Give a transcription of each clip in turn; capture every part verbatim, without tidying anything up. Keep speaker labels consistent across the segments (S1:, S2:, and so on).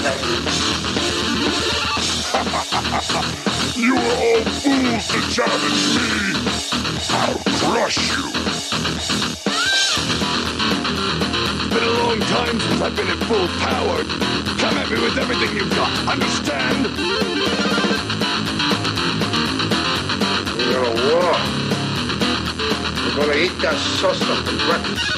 S1: You are all fools to challenge me! I'll crush you! It's been a long time since I've been at full power. Come at me with everything you've got, understand?
S2: We're gonna war. We're gonna eat that salsa for breakfast.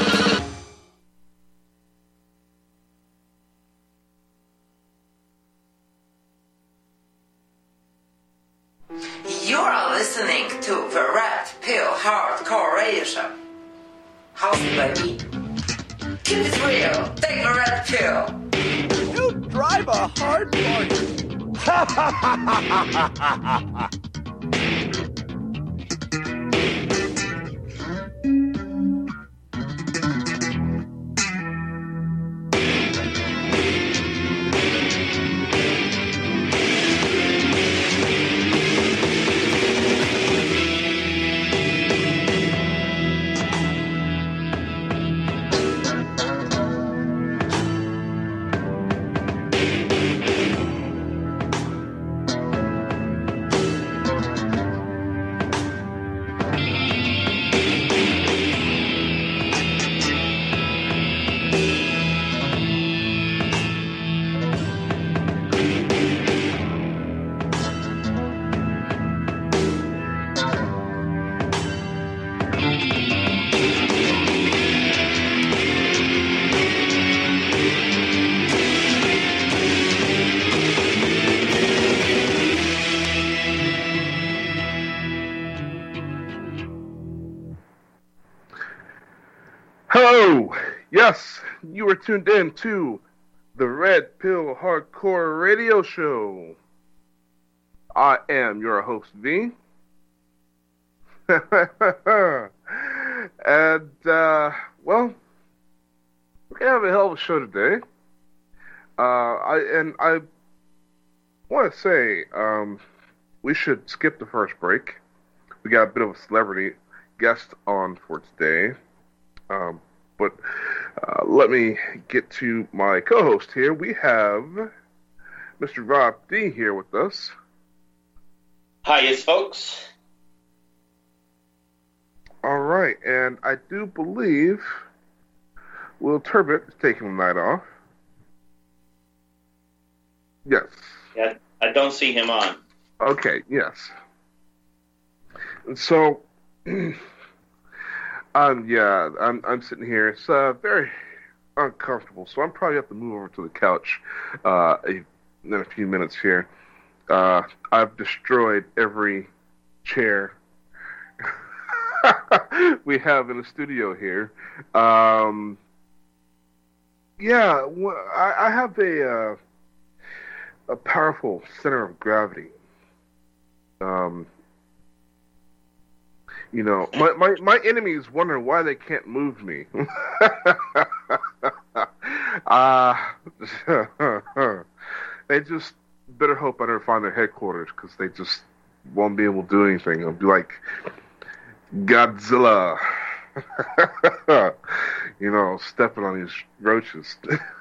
S3: You're listening to the Red Pill Hardcore Radio Show. How's it, baby? Keep it real. Take the red pill.
S4: You drive a hard bargain. Ha ha ha ha ha ha!
S5: Hello! Yes, you are tuned in to the Red Pill Hardcore Radio Show. I am your host, V. and, uh, well, we're going to have a hell of a show today. Uh, I And I want to say, um, we should skip the first break. We got a bit of a celebrity guest on for today. Um, but uh, let me get to my co-host here. We have Mister Rob D here with us.
S6: Hi, yes, folks.
S5: All right, and I do believe Will Turbot is taking the night off. Yes.
S6: Yeah, I don't see him on.
S5: Okay, yes. And so... Um, yeah, I'm I'm sitting here. It's uh, very uncomfortable, so I'm probably have to move over to the couch uh, a, in a few minutes here. Uh, I've destroyed every chair we have in the studio here. Um, yeah, I, I have a uh, a powerful center of gravity. Um. You know, my, my, my enemies wonder why they can't move me. uh, they just better hope I never find their headquarters, because they just won't be able to do anything. It'll be like Godzilla, you know, stepping on these roaches.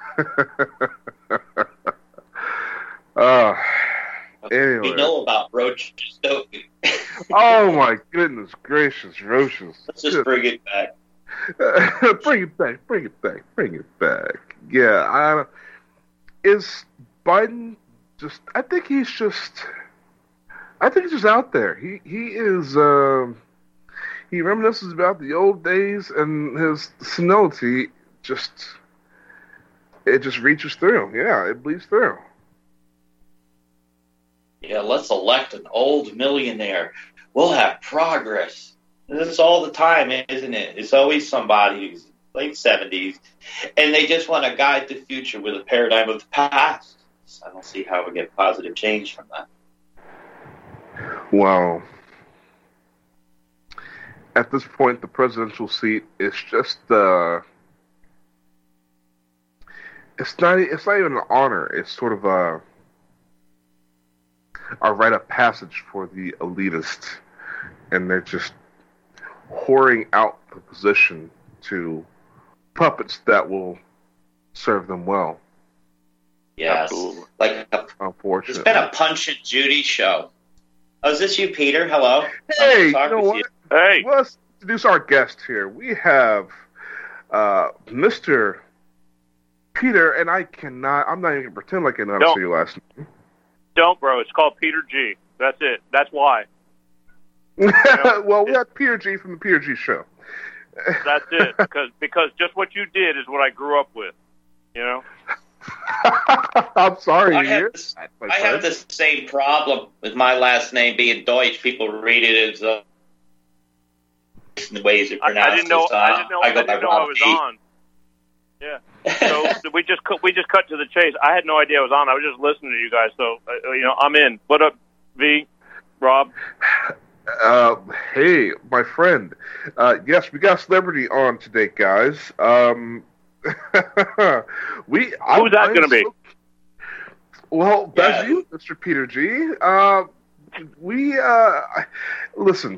S5: uh, anyway.
S6: We know about roaches, don't we?
S5: Oh my goodness gracious, roaches.
S6: Let's just bring it back.
S5: Uh, bring it back, bring it back, bring it back. Yeah, I, is Biden just, I think he's just, I think he's just out there. He, he is, um, he reminisces about the old days, and his senility just, it just reaches through. Yeah, it bleeds through.
S6: Yeah, let's elect an old millionaire. We'll have progress. That's all the time, isn't it? It's always somebody who's late seventies, and they just want to guide the future with a paradigm of the past. So I don't see how we get positive change from that.
S5: Well, at this point, the presidential seat is just, uh, it's not, it's not even an honor. It's sort of a, a rite of passage for the elitist, and they're just whoring out the position to puppets that will serve them well.
S6: Yes.
S7: Absolutely.
S6: Like a,
S5: Unfortunately.
S6: it's been a Punch and Judy show. Oh, is this you, Peter? Hello.
S5: Hey, you
S6: Talk
S5: know
S6: with
S5: what?
S6: you.
S7: Hey.
S5: Well, let's introduce our guest here. We have uh, Mister Peter, and I cannot, I'm not even going to pretend like I know how to
S7: Don't.
S5: say your last name.
S7: Don't, bro. It's called Peter G. That's it. That's why.
S5: Well, we got Peter G from the Peter G Show.
S7: That's it. Because because just what you did is what I grew up with. You know.
S5: I'm sorry.
S6: I
S5: to
S6: have,
S5: hear
S6: this,
S5: that,
S6: I
S5: my
S6: have
S5: friend.
S6: the same problem with my last name being Deutsch. People read it as uh, the ways it
S7: I,
S6: pronounced.
S7: I didn't know.
S6: it, so
S7: I didn't know. I,
S6: go
S7: didn't
S6: by
S7: know I
S6: Rob
S7: was
S6: P.
S7: on. Yeah. So we just cut, we just cut to the chase. I had no idea I was on. I was just listening to you guys. So uh, you know, I'm in. What up, V? Rob?
S5: Uh, hey, my friend. Uh, yes, we got a celebrity on today, guys. Um, we
S7: Who's that going to be?
S5: So, well, that's
S6: Yeah.
S5: you, Mister Peter G. Uh, we uh, listen.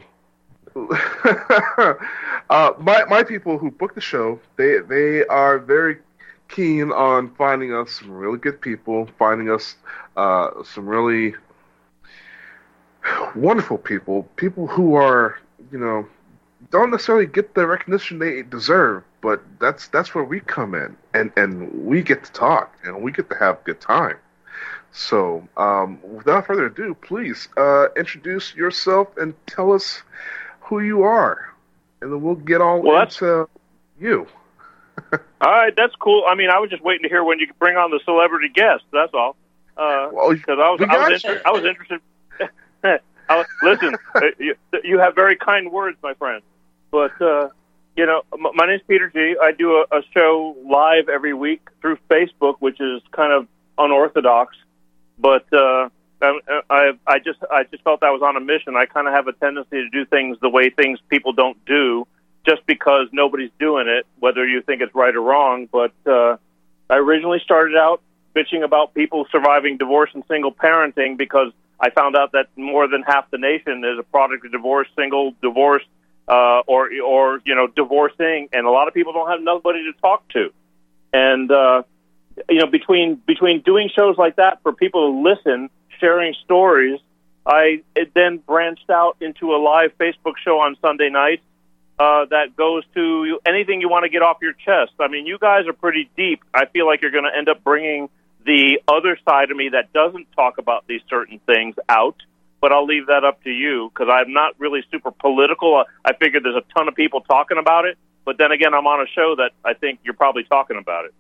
S5: uh, my my people who book the show, they they are very keen on finding us some really good people, finding us uh, some really wonderful people, people who are, you know, don't necessarily get the recognition they deserve, but that's that's where we come in, and and we get to talk, and we get to have a good time. So, um, without further ado, please uh, introduce yourself and tell us who you are, and then we'll get all
S7: Well, that's-
S5: into you.
S7: All right, that's cool. I mean, I was just waiting to hear when you could bring on the celebrity guest. That's all. Because
S5: Well,
S7: I was
S5: we
S7: I
S5: got
S7: was,
S5: you.
S7: inter- I was interested. I was, listen, uh, you, you have very kind words, my friend. But uh, you know, m- my name's Peter G. I do a, a show live every week through Facebook, which is kind of unorthodox. But uh, I, I, I just, I just felt I was on a mission. I kind of have a tendency to do things the way things people don't do, just because nobody's doing it, whether you think it's right or wrong. But uh, I originally started out bitching about people surviving divorce and single parenting because I found out that more than half the nation is a product of divorce, single, divorce, uh, or or you know, divorcing, and a lot of people don't have nobody to talk to. And uh, you know, between between doing shows like that for people to listen, sharing stories, I it then branched out into a live Facebook show on Sunday nights uh, that goes to anything you want to get off your chest. I mean, you guys are pretty deep. I feel like you're going to end up bringing the other side of me that doesn't talk about these certain things out, but I'll leave that up to you because I'm not really super political. I figured there's a ton of people talking about it, but then again, I'm on a show that I think you're probably talking about it.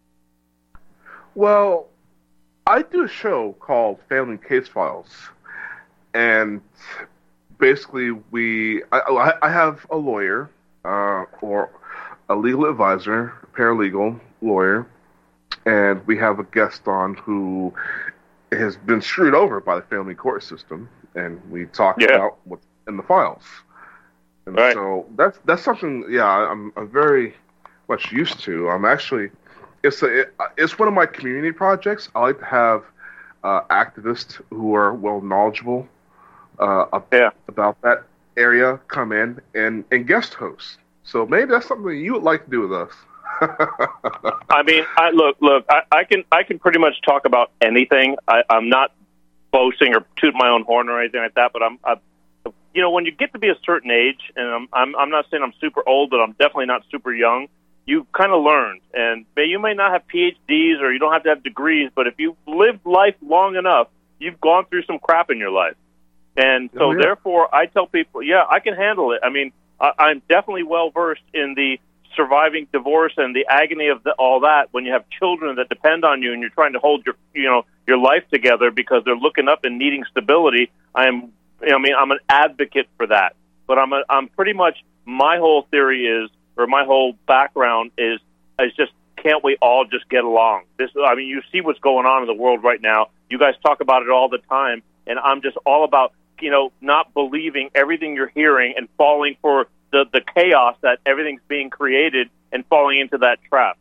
S5: Well, I do a show called Family Case Files, and basically we I, I have a lawyer uh, or a legal advisor, a paralegal lawyer, and we have a guest on who has been screwed over by the family court system, and we talk
S7: Yeah.
S5: about what's in the files. And
S7: Right.
S5: so that's that's something, yeah, I'm, I'm very much used to. I'm actually, it's a, it, it's one of my community projects. I like to have uh, activists who are well knowledgeable uh, ab-
S7: Yeah.
S5: about that area come in and, and guest host. So maybe that's something you would like to do with us.
S7: I mean, I look, look. I, I can, I can pretty much talk about anything. I, I'm not boasting or toot my own horn or anything like that. But I'm, I, you know, when you get to be a certain age, and I'm, I'm, I'm not saying I'm super old, but I'm definitely not super young. You kind of learn, and you may not have P H Ds or you don't have to have degrees, but if you've lived life long enough, you've gone through some crap in your life, and so
S5: Oh, yeah.
S7: therefore, I tell people, yeah, I can handle it. I mean, I, I'm definitely well versed in the surviving divorce and the agony of the, all that when you have children that depend on you and you're trying to hold your you know your life together because they're looking up and needing stability. I am you know, I mean I'm an advocate for that, but I'm a, I'm pretty much my whole theory is or my whole background is is just can't we all just get along? This I mean you see what's going on in the world right now. You guys talk about it all the time, and I'm just all about you know not believing everything you're hearing and falling for the, the chaos that everything's being created and falling into that trap.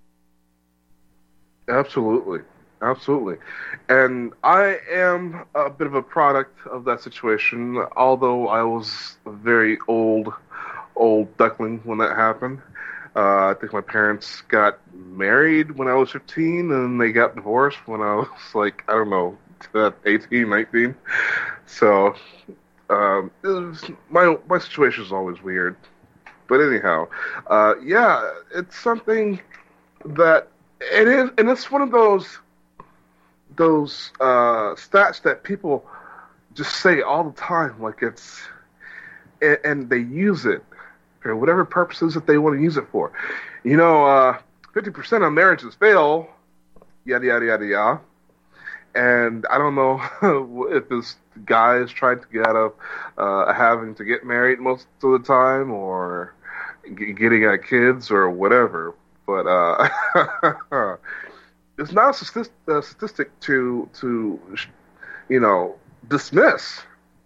S5: Absolutely. Absolutely. And I am a bit of a product of that situation, although I was a very old, old duckling when that happened. Uh, I think my parents got married when I was fifteen, and they got divorced when I was like, I don't know, eighteen, nineteen. So, um, it was, my my situation is always weird. But anyhow, uh, yeah, it's something that it is, and it's one of those those uh, stats that people just say all the time, like it's, and, and they use it for whatever purposes that they want to use it for. You know, uh, fifty percent of marriages fail, yada, yada, yada, yada. And I don't know if this guy is trying to get out of uh, having to get married most of the time, or g- getting at kids, or whatever. But uh, it's not a statistic, a statistic to, to, you know, dismiss.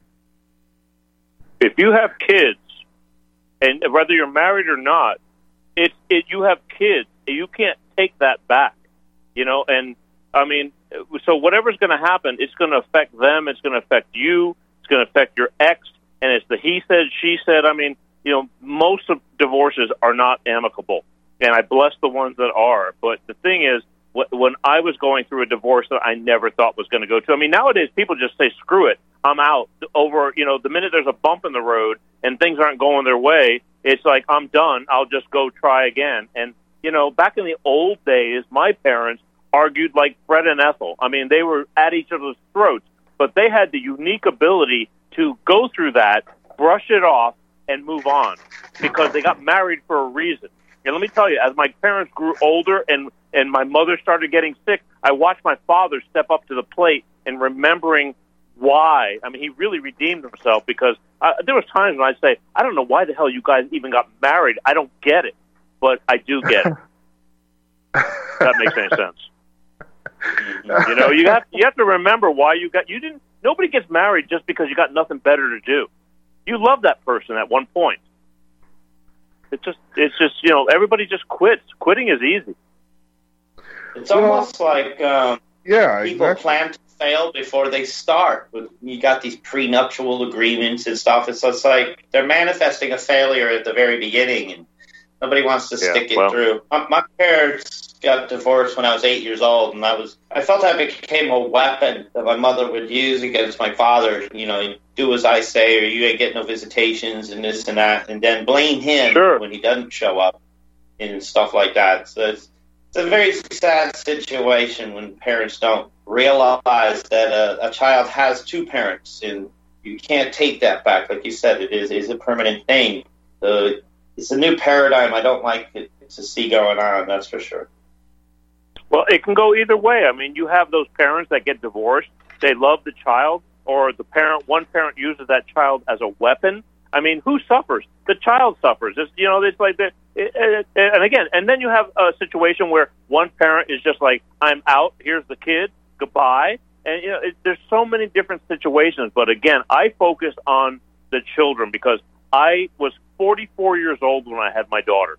S7: If you have kids, and whether you're married or not, it, it you have kids. You can't take that back, you know. And I mean, so whatever's going to happen, it's going to affect them. It's going to affect you. It's going to affect your ex. And it's the he said, she said. I mean, you know, most of divorces are not amicable, and I bless the ones that are. But the thing is, when I was going through a divorce that I never thought was going to go to, I mean, nowadays people just say, screw it, I'm out. Over, you know, the minute there's a bump in the road and things aren't going their way, it's like, I'm done, I'll just go try again. And, you know, back in the old days, my parents argued like Fred and Ethel. I mean, they were at each other's throats, but they had the unique ability to go through that, brush it off, and move on, because they got married for a reason. And let me tell you, as my parents grew older and and my mother started getting sick, I watched my father step up to the plate and remembering why. I mean, he really redeemed himself, because I, there was times when I'd say, I don't know why the hell you guys even got married. I don't get it. But I do get it. If that makes any sense. You know, you have you have to remember why you got, you didn't, nobody gets married just because you got nothing better to do. You love that person at one point. It's just, it's just, you know, everybody just quits. Quitting is easy.
S6: It's almost well, like um,
S5: yeah,
S6: people
S5: exactly.
S6: plan to fail before they start. You got these prenuptial agreements and stuff. It's, it's like they're manifesting a failure at the very beginning, and nobody wants to
S7: yeah,
S6: stick it
S7: well,
S6: through. My, my parents got divorced when I was eight years old, and I was I felt that became a weapon that my mother would use against my father. You know, do as I say, or you ain't get no visitations, and this and that, and then blame him
S7: sure.
S6: when he doesn't show up and stuff like that. So it's, it's a very sad situation when parents don't realize that a, a child has two parents, and you can't take that back. Like you said, it is is a permanent thing. Uh, it's a new paradigm I don't like it to see going on, that's for sure.
S7: Well, it can go either way. I mean, you have those parents that get divorced. They love the child, or the parent, one parent uses that child as a weapon. I mean, who suffers? The child suffers. It's, you know, it's like, the, it, it, and again, and then you have a situation where one parent is just like, I'm out, here's the kid, goodbye. And, you know, it, there's so many different situations. But again, I focus on the children, because I was forty-four years old when I had my daughter.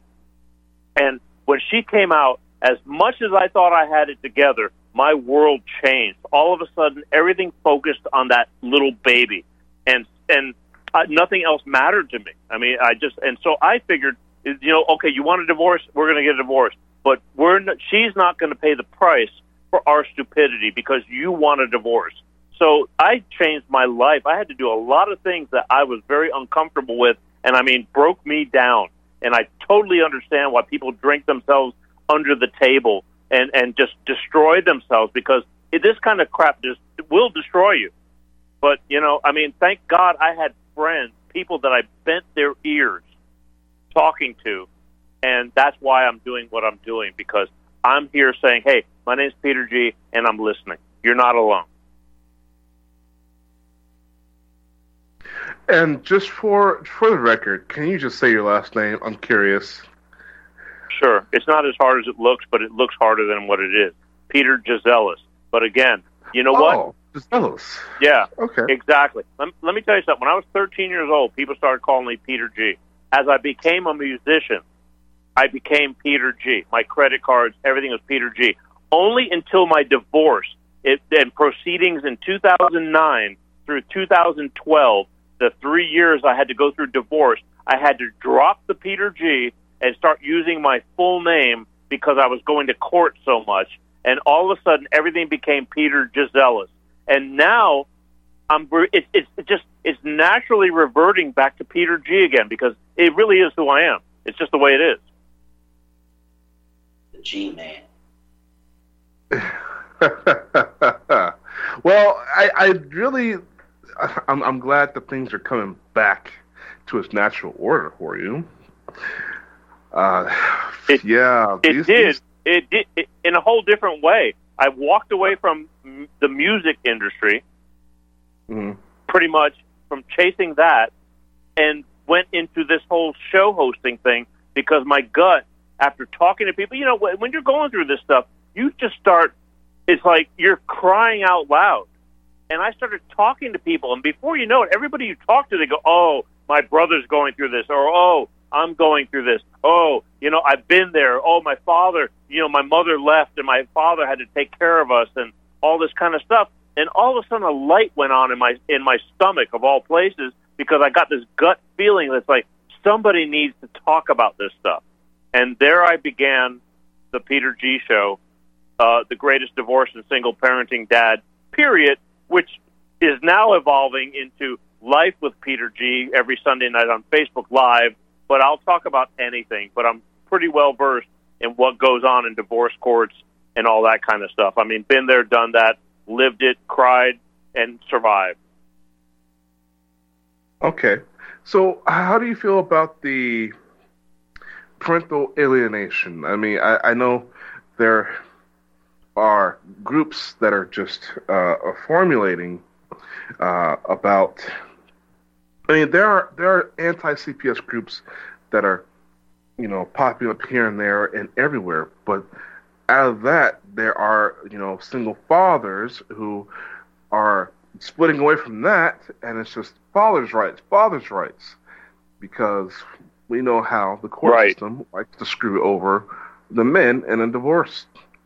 S7: And when she came out, as much as I thought I had it together, my world changed. All of a sudden, everything focused on that little baby, and and uh, nothing else mattered to me. I mean, I just, and so I figured, you know, okay, you want a divorce, we're going to get a divorce, but we're not, she's not going to pay the price for our stupidity because you want a divorce. So I changed my life. I had to do a lot of things that I was very uncomfortable with, and I mean, broke me down. And I totally understand why people drink themselves under the table and, and just destroy themselves, because it, this kind of crap just will destroy you. But, you know, I mean, thank God I had friends, people that I bent their ears talking to, and that's why I'm doing what I'm doing, because I'm here saying, hey, my name's Peter G., and I'm listening. You're not alone.
S5: And just for for the record, can you just say your last name? I'm curious.
S7: Sure. It's not as hard as it looks, but it looks harder than what it is. Peter Gisellis. But again, you know
S5: oh,
S7: what?
S5: Gisellis.
S7: Yeah.
S5: Okay.
S7: Exactly. Let, let me tell you something. When I was thirteen years old, people started calling me Peter G. As I became a musician, I became Peter G. My credit cards, everything was Peter G. Only until my divorce it, and proceedings in two thousand nine through two thousand twelve, the three years I had to go through divorce, I had to drop the Peter G. and start using my full name because I was going to court so much. And all of a sudden, everything became Peter Gisellas. And now, I'm it, it's just it's naturally reverting back to Peter G again because it really is who I am. It's just the way it is.
S6: The G-Man.
S5: Well, I, I really, I'm, I'm glad that things are coming back to its natural order for you. Uh,
S7: it,
S5: yeah,
S7: it
S5: these,
S7: did.
S5: These...
S7: It did it, in a whole different way. I walked away from m- the music industry,
S5: mm-hmm.
S7: pretty much from chasing that, and went into this whole show hosting thing because my gut, after talking to people, you know, when you're going through this stuff, you just start. It's like you're crying out loud. And I started talking to people, and before you know it, everybody you talk to, they go, oh, my brother's going through this, or, oh, I'm going through this. Oh, you know, I've been there. Oh, my father, you know, my mother left, and my father had to take care of us, and all this kind of stuff. And all of a sudden, a light went on in my in my stomach, of all places, because I got this gut feeling that's like, somebody needs to talk about this stuff. And there I began the Peter G. Show, uh, the greatest divorce and single parenting dad, period, which is now evolving into Life with Peter G. every Sunday night on Facebook Live. But I'll talk about anything. But I'm pretty well versed in what goes on in divorce courts and all that kind of stuff. I mean, been there, done that, lived it, cried, and survived.
S5: Okay. So how do you feel about the parental alienation? I mean, I, I know there are groups that are just uh, are formulating uh, about. I mean, there are there are anti-C P S groups that are, you know, popping up here and there and everywhere. But out of that, there are, you know, single fathers who are splitting away from that, and it's just father's rights, father's rights, because we know how the court
S7: right.
S5: system likes to screw over the men in a divorce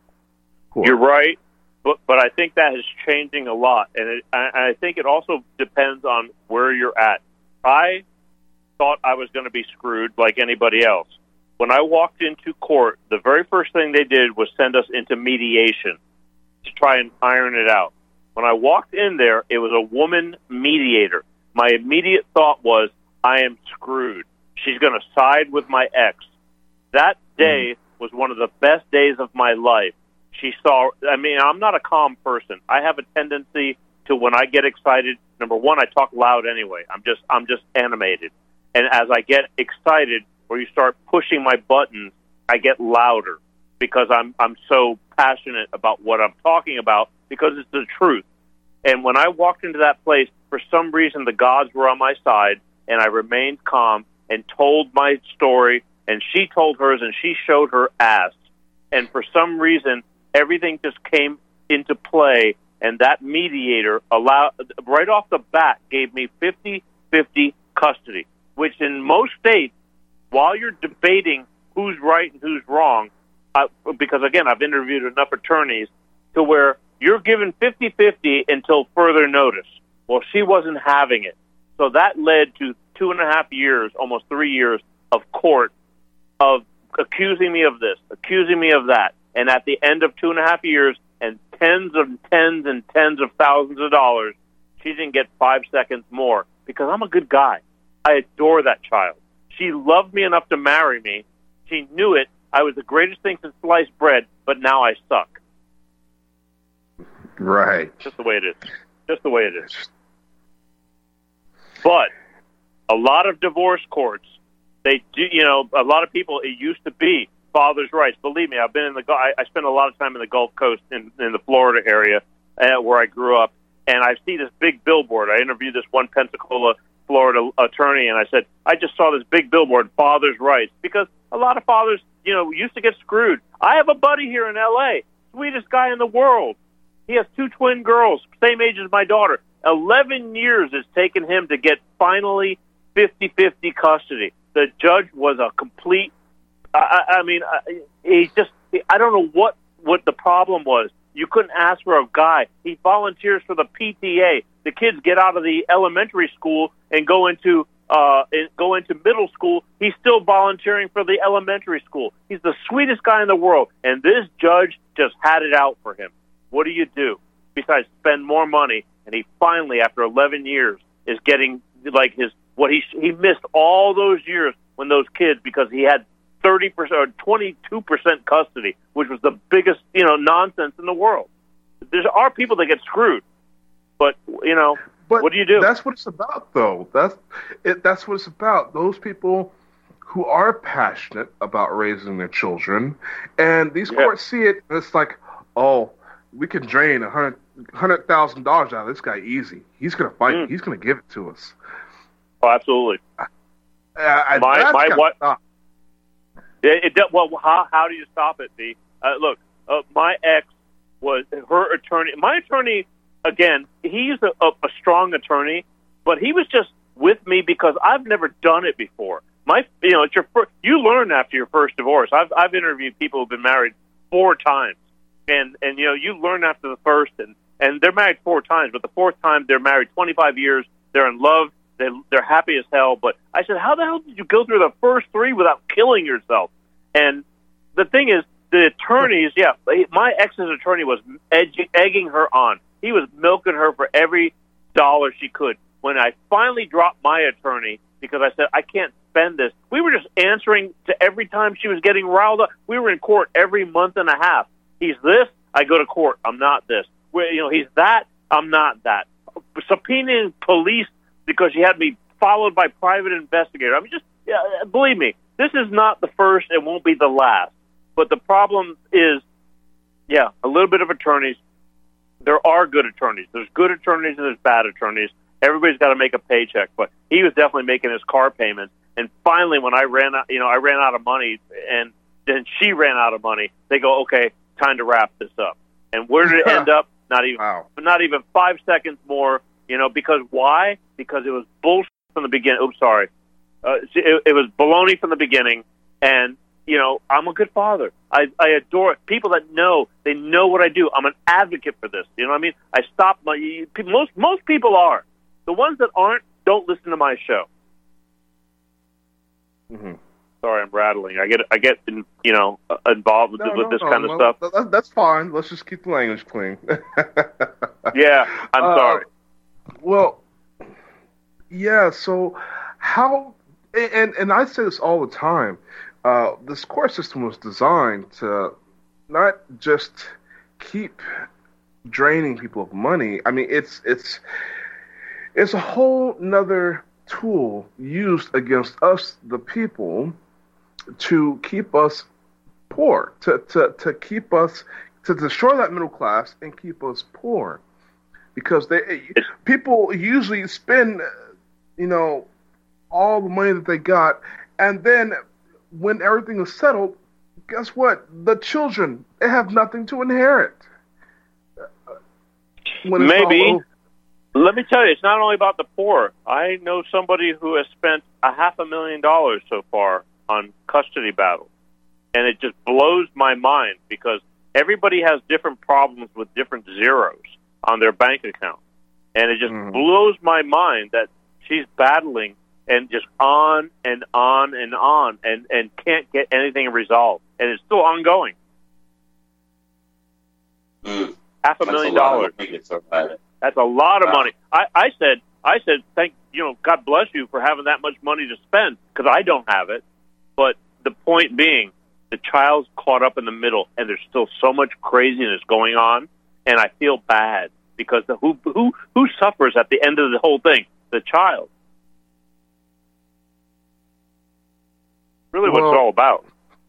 S5: court.
S7: You're right, but but I think that is changing a lot, and it, I, I think it also depends on where you're at. I thought I was going to be screwed like anybody else. When I walked into court, the very first thing they did was send us into mediation to try and iron it out. When I walked in there, it was a woman mediator. My immediate thought was, I am screwed. She's going to side with my ex. That day was one of the best days of my life. She saw, I mean, I'm not a calm person. I have a tendency to, when I get excited, number one, I talk loud anyway. I'm just, I'm just animated. And as I get excited, or you start pushing my buttons, I get louder because I'm, I'm so passionate about what I'm talking about, because it's the truth. And when I walked into that place, for some reason, the gods were on my side, and I remained calm and told my story, and she told hers, and she showed her ass. And for some reason, everything just came into play, and that mediator allowed, right off the bat, gave me fifty-fifty custody, which in most states, while you're debating who's right and who's wrong, uh, because, again, I've interviewed enough attorneys to where you're given fifty-fifty until further notice. Well, she wasn't having it. So that led to two and a half years, almost three years, of court of accusing me of this, accusing me of that. And at the end of two and a half years and tens and tens and tens of thousands of dollars, she didn't get five seconds more because I'm a good guy. I adore that child. She loved me enough to marry me. She knew it. I was the greatest thing since sliced bread, but now I suck.
S5: Right.
S7: Just the way it is. Just the way it is. But a lot of divorce courts, they do, you know, a lot of people, it used to be father's rights. Believe me, I've been in the, I, I spent a lot of time in the Gulf Coast in, in the Florida area uh, where I grew up, and I see this big billboard. I interviewed this one Pensacola, Florida attorney, and I said, I just saw this big billboard, father's rights, because a lot of fathers, you know, used to get screwed. I have a buddy here in L A, sweetest guy in the world. He has two twin girls, same age as my daughter. Eleven years it's taken him to get finally fifty-fifty custody. The judge was a complete, I, I mean, he just, I don't know what, what the problem was. You couldn't ask for a guy. He volunteers for the P T A. The kids get out of the elementary school and go into uh, go into middle school, he's still volunteering for the elementary school. He's the sweetest guy in the world, and this judge just had it out for him. What do you do besides spend more money? And he finally, after eleven years, is getting like his what he he missed all those years when those kids, because he had thirty percent or twenty-two percent custody, which was the biggest, you know, nonsense in the world. There are people that get screwed, but you know,
S5: but
S7: what do you do?
S5: That's what it's about, though. That's it. That's what it's about. Those people who are passionate about raising their children, and these
S7: yeah.
S5: courts see it, and it's like, oh, we can drain a hundred hundred thousand dollars out of this guy easy. He's gonna fight. Mm. He's gonna give it to us.
S7: Oh, absolutely.
S5: I, I,
S7: my my what?
S5: Stop.
S7: It, it, well, how how do you stop it, B? Uh, look, uh, my ex was her attorney. My attorney, again, he's a, a, a strong attorney, but he was just with me because I've never done it before. My, you know, it's your first, you learn after your first divorce. I've I've interviewed people who've been married four times, and and you know, you learn after the first, and and they're married four times, but the fourth time they're married twenty-five years. They're in love. They they're happy as hell. But I said, how the hell did you go through the first three without killing yourself? And the thing is, the attorneys, yeah, my ex's attorney was edging, egging her on. He was milking her for every dollar she could. When I finally dropped my attorney, because I said, I can't spend this, we were just answering to every time she was getting riled up. We were in court every month and a half. He's this, I go to court. I'm not this. We're, you know, he's that, I'm not that. Subpoenaing police because she had me followed by private investigator. I mean, just yeah, believe me, this is not the first. It won't be the last. But the problem is, yeah, a little bit of attorneys. There are good attorneys. There's good attorneys and there's bad attorneys. Everybody's got to make a paycheck. But he was definitely making his car payments. And finally, when I ran out, you know, I ran out of money, and then she ran out of money. They go, okay, time to wrap this up. And where did it end up? Not even,
S5: wow.
S7: not even five seconds more. You know, because why? Because it was bullshit from the beginning. Oops, sorry. Uh, it, it was baloney from the beginning, and you know, I'm a good father. I, I adore it. People that know, they know what I do. I'm an advocate for this. You know what I mean? I stop my most most people are. The ones that aren't don't listen to my show.
S5: Mm-hmm.
S7: Sorry, I'm rattling. I get I get in, you know involved with,
S5: no,
S7: with
S5: no,
S7: this
S5: no,
S7: kind
S5: no,
S7: of stuff.
S5: That, that's fine. Let's just keep the language clean.
S7: Yeah, I'm
S5: uh,
S7: sorry.
S5: Well, yeah. So how? And and I say this all the time. Uh, this court system was designed to not just keep draining people of money. I mean, it's it's it's a whole nother tool used against us, the people, to keep us poor, to to to keep us to destroy that middle class and keep us poor, because they people usually spend, you know, all the money that they got, and then when everything is settled, guess what? The children, they have nothing to inherit. When it's
S7: Maybe.
S5: all over.
S7: Let me tell you, it's not only about the poor. I know somebody who has spent a half a million dollars so far on custody battles, and it just blows my mind because everybody has different problems with different zeros on their bank account, and it just mm. blows my mind that she's battling and just on and on and on, and, and can't get anything resolved. And it's still ongoing.
S6: Mm.
S7: Half a
S6: That's
S7: million
S6: a
S7: dollars. That's a lot of
S6: wow.
S7: money. I, I said, I said, thank you know, God bless you for having that much money to spend, because I don't have it. But the point being, the child's caught up in the middle, and there's still so much craziness going on, and I feel bad because the, who who who suffers at the end of the whole thing? The child. Really what
S5: well,
S7: it's all about.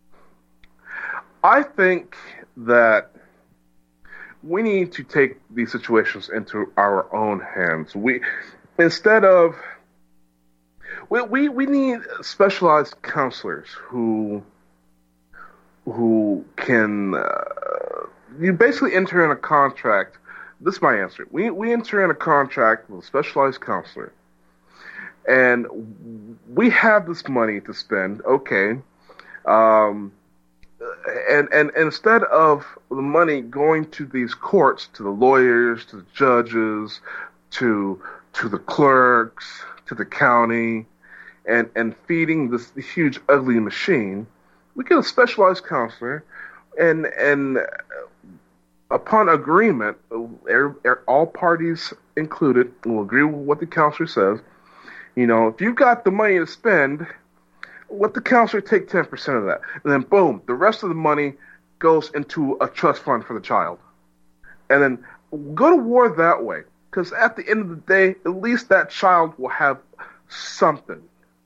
S5: I think that we need to take these situations into our own hands. We, instead of, we we, we need specialized counselors who who can, uh, you basically enter in a contract. This is my answer. We we enter in a contract with a specialized counselor, and we have this money to spend. Okay. Um, And, and and instead of the money going to these courts, to the lawyers, to the judges, to to the clerks, to the county, and, and feeding this huge, ugly machine. We get a specialized counselor, and and upon agreement, all parties included will agree with what the counselor says. You know, if you've got the money to spend, let the counselor take ten percent of that. And then, boom, the rest of the money goes into a trust fund for the child. And then go to war that way. Because at the end of the day, at least that child will have something.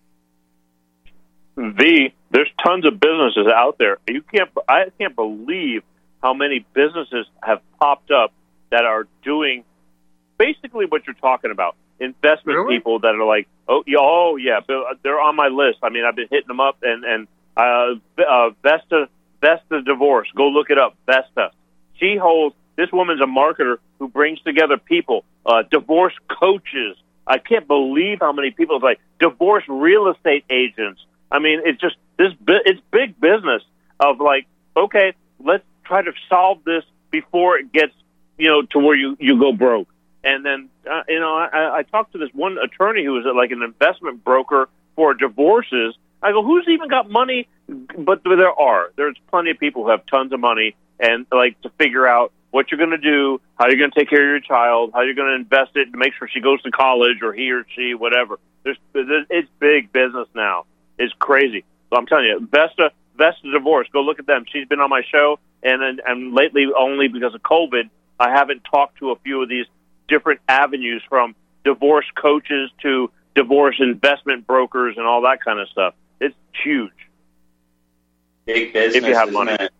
S7: V, there's tons of businesses out there. You can't. I can't believe how many businesses have popped up that are doing basically what you're talking about. Investment
S5: Really?
S7: people that are like, oh, yeah, oh yeah, they're on my list. I mean, I've been hitting them up, and and uh, uh, Vesta Vesta Divorce. Go look it up, Vesta. She holds. This woman's a marketer who brings together people, uh, divorce coaches. I can't believe how many people like divorce real estate agents. I mean, it's just this. It's big business of like, okay, let's try to solve this before it gets, you know, to where you, you go broke. And then, uh, you know, I, I talked to this one attorney who was like an investment broker for divorces. I go, who's even got money? But there are. There's plenty of people who have tons of money and like to figure out what you're going to do, how you're going to take care of your child, how you're going to invest it to make sure she goes to college or he or she, whatever. There's, it's big business now. It's crazy. So I'm telling you, Vesta, Vesta Divorce, go look at them. She's been on my show, and, and and lately, only because of COVID, I haven't talked to a few of these different avenues, from divorce coaches to divorce investment brokers and all that kind of stuff. It's huge.
S6: Big business,
S7: if you have
S6: isn't
S7: money.
S6: it?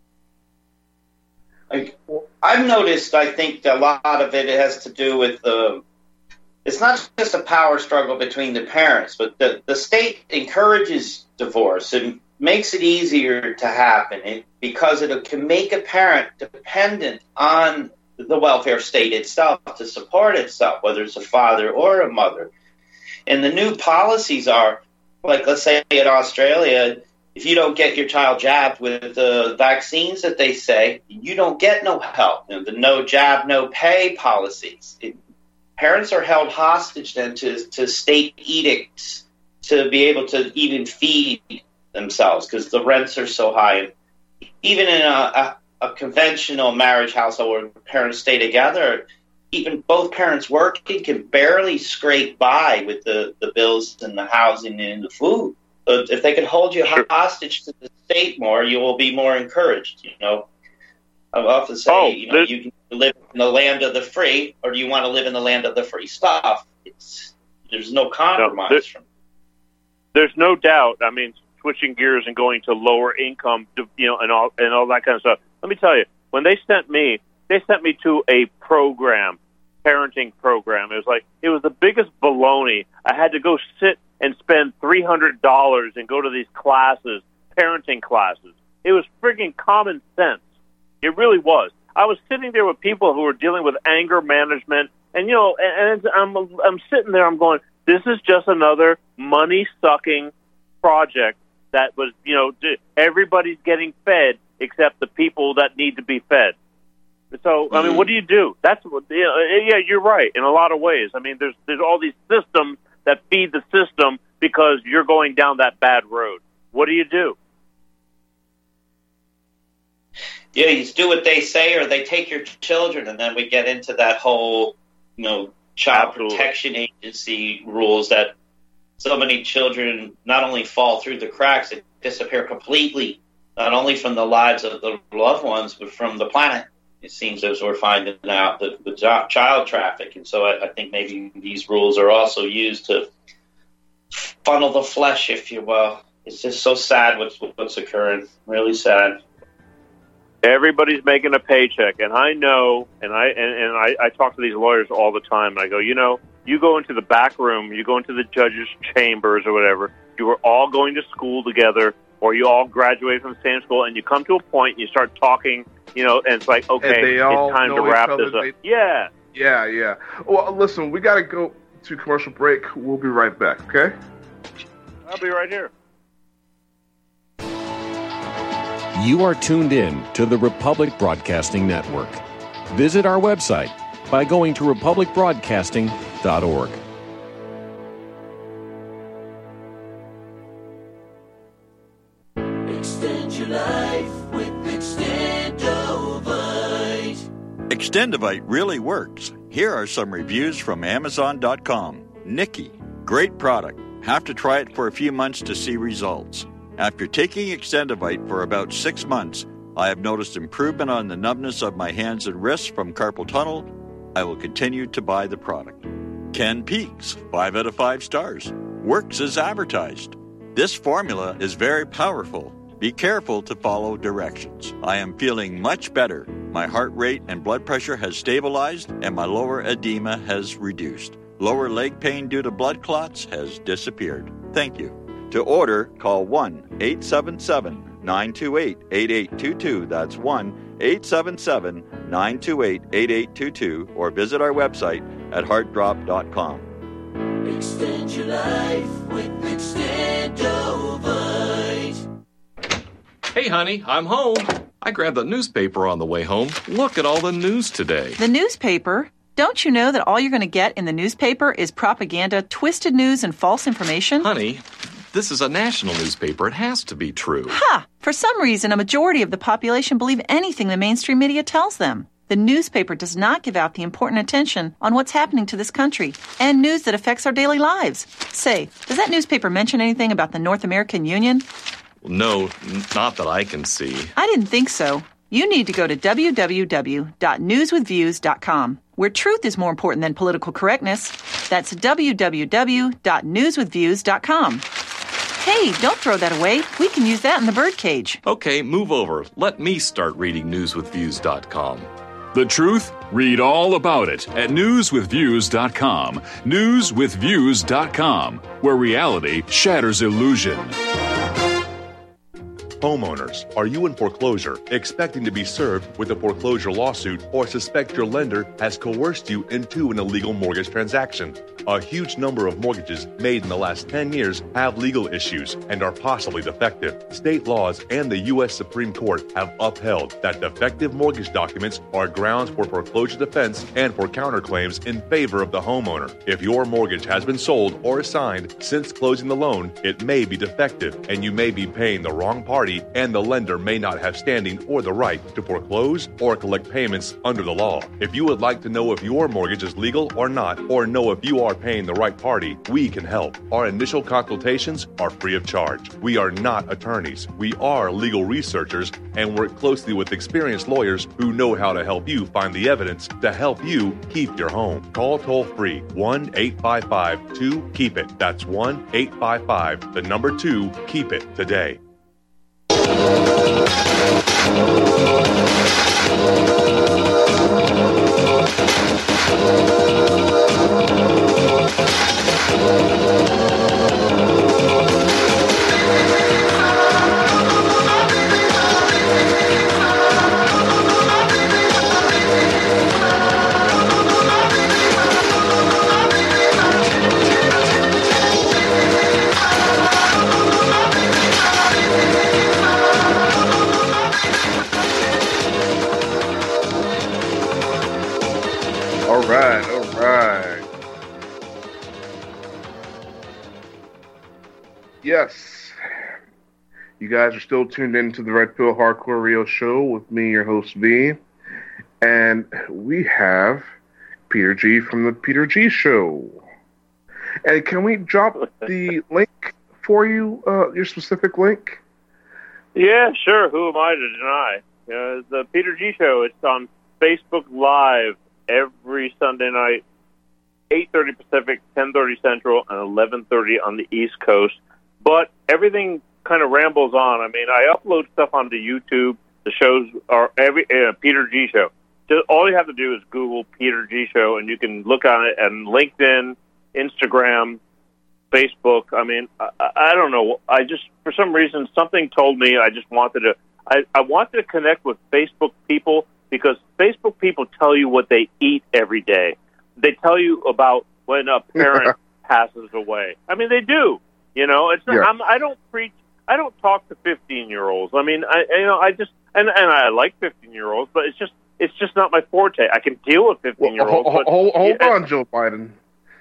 S6: Like, I've noticed, I think a lot of it has to do with the, it's not just a power struggle between the parents, but the, the state encourages divorce and makes it easier to happen it, because it can make a parent dependent on the welfare state itself to support itself, whether it's a father or a mother. And the new policies are, like, let's say in Australia, if you don't get your child jabbed with the vaccines that they say, you don't get no help. You know, the no jab, no pay policies. It, parents are held hostage then to, to state edicts to be able to even feed themselves because the rents are so high. And even in a, a, a conventional marriage household where parents stay together, even both parents working can barely scrape by with the, the bills and the housing and the food. But if they can hold you hostage to the state more, you will be more encouraged. You know, I often say,
S7: oh,
S6: you know, you can live in the land of the free, or do you want to live in the land of the free stuff? It's, there's no compromise.
S7: No, there,
S6: from
S7: there's no doubt. I mean, switching gears and going to lower income, you know, and all and all that kind of stuff. Let me tell you, when they sent me, they sent me to a program, parenting program. It was like it was the biggest baloney. I had to go sit and spend three hundred dollars and go to these classes, parenting classes. It was friggin' common sense. It really was. I was sitting there with people who were dealing with anger management, and, you know, and, and I'm, I'm sitting there, I'm going, this is just another money-sucking project that was, you know, everybody's getting fed except the people that need to be fed. So, I mean, what do you do? That's what, you know, yeah, you're right in a lot of ways. I mean, there's there's all these systems that feed the system because you're going down that bad road. What do you do?
S6: Yeah, you do what they say, or they take your children, and then we get into that whole, you know, child
S7: Absolutely.
S6: protection agency rules that so many children not only fall through the cracks, they disappear completely, not only from the lives of the loved ones, but from the planet. It seems as we're finding out the, the child traffic. And so I, I think maybe these rules are also used to funnel the flesh, if you will. It's just so sad what's, what's occurring. Really sad.
S7: Everybody's making a paycheck, and I know, and I and, and I, I talk to these lawyers all the time, and I go, you know, you go into the back room, you go into the judge's chambers or whatever, you are all going to school together, or you all graduate from the same school, and you come to a point and you start talking, you know, and it's like, okay, it's time to wrap this up. They,
S5: yeah. Yeah, yeah. Well, listen, we got to go to commercial break. We'll be right back, okay?
S7: I'll be right here.
S8: You are tuned in to the Republic Broadcasting Network. Visit our website by going to republic broadcasting dot org.
S9: your life with Extendovite.
S10: Extendovite really works. Here are some reviews from Amazon dot com. Nikki, great product. Have to try it for a few months to see results. After taking Extendovite for about six months, I have noticed improvement on the numbness of my hands and wrists from carpal tunnel. I will continue to buy the product. Ken Peaks, five out of five stars. Works as advertised. This formula is very powerful. Be careful to follow directions. I am feeling much better. My heart rate and blood pressure has stabilized, and my lower edema has reduced. Lower leg pain due to blood clots has disappeared. Thank you. To order, call one eight seven seven, nine two eight, eight eight two two. That's one eight seven seven, nine two eight, eight eight two two, or visit our website at heart drop dot com.
S9: Extend your life with Extendovite.
S8: Hey, honey, I'm home. I grabbed the newspaper on the way home. Look at all the news today.
S11: The newspaper? Don't you know that all you're going to get in the newspaper is propaganda, twisted news, and false information?
S8: Honey, this is a national newspaper. It has to be true.
S11: Ha! For some reason, a majority of the population believe anything the mainstream media tells them. The newspaper does not give out the important attention on what's happening to this country and news that affects our daily lives. Say, does that newspaper mention anything about the North American Union?
S8: No, n- not that I can see.
S11: I didn't think so. You need to go to w w w dot news with views dot com, where truth is more important than political correctness. That's w w w dot news with views dot com. Hey, don't throw that away. We can use that in the birdcage.
S8: Okay, move over. Let me start reading news with views dot com.
S12: The truth? Read all about it at news with views dot com. news with views dot com, where reality shatters illusion.
S13: Homeowners, are you in foreclosure, expecting to be served with a foreclosure lawsuit, or suspect your lender has coerced you into an illegal mortgage transaction? A huge number of mortgages made in the last ten years have legal issues and are possibly defective. State laws and the U S Supreme Court have upheld that defective mortgage documents are grounds for foreclosure defense and for counterclaims in favor of the homeowner. If your mortgage has been sold or assigned since closing the loan, it may be defective and you may be paying the wrong party, and the lender may not have standing or the right to foreclose or collect payments under the law. If you would like to know if your mortgage is legal or not, or know if you are paying the right party, we can help. Our initial consultations are free of charge. We are not attorneys. We are legal researchers and work closely with experienced lawyers who know how to help you find the evidence to help you keep your home. Call toll free one eight five five two keep it. That's one eight five five, the number two, keep it today.
S5: All right, all right. Yes, you guys are still tuned in to the Red Pill Hardcore Radio Show with me, your host V, and we have Peter G from the Peter G Show. And can we drop the link for you, uh, your specific link?
S7: Yeah, sure. Who am I to deny? Uh, the Peter G Show. It's on Facebook Live every Sunday night, eight thirty Pacific, ten thirty Central, and eleven thirty on the East Coast. But everything kind of rambles on. I mean, I upload stuff onto YouTube. The shows are every uh, Peter G Show. Just, all you have to do is Google Peter G Show, and you can look on it. And LinkedIn, Instagram, Facebook. I mean, I, I don't know. I just, for some reason, something told me I just wanted to. I, I wanted to connect with Facebook people because Facebook people tell you what they eat every day. They tell you about when a parent passes away. I mean, they do. You know, it's not,
S5: yeah.
S7: I'm, I don't preach. I don't talk to fifteen-year-olds. I mean, I you know, I just and and I like fifteen-year-olds, but it's just it's just not my forte. I can deal with fifteen-year-olds.
S5: Well,
S7: but,
S5: hold hold
S7: yeah,
S5: on, Joe Biden.